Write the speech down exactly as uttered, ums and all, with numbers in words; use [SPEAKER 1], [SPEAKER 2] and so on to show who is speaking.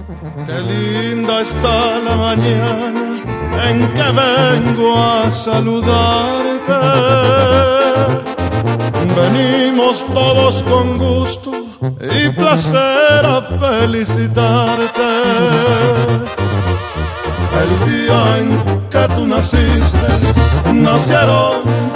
[SPEAKER 1] Qué linda está la mañana en que vengo a saludarte. Venimos todos con gusto y placer a felicitarte. El día en que tú naciste, nacieron